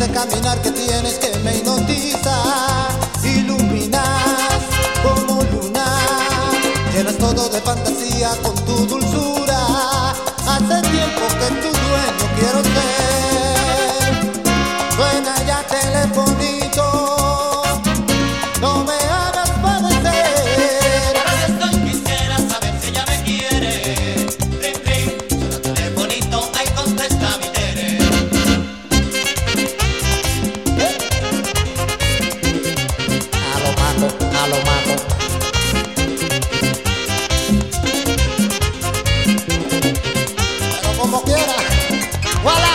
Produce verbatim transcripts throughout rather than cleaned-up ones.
ese caminar que tienes que me hipnotiza. Iluminas como luna, llenas todo de fantasía con tu dulzura. Hace tiempo que tu dueño quiero ser. Suena ya telefonito, no me hagas padecer. Ahora estoy, quisiera saber si ella me quiere. Ring, ring, suena telefonito, ahí contesta mi Tere. A lo mato, a lo mato. Pero como quiera, ¡voilà!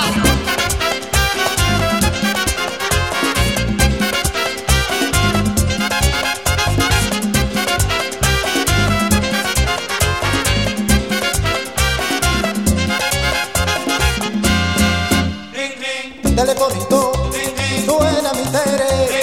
Ring, ring, Telefonito, ring, ring, suena mi Tere.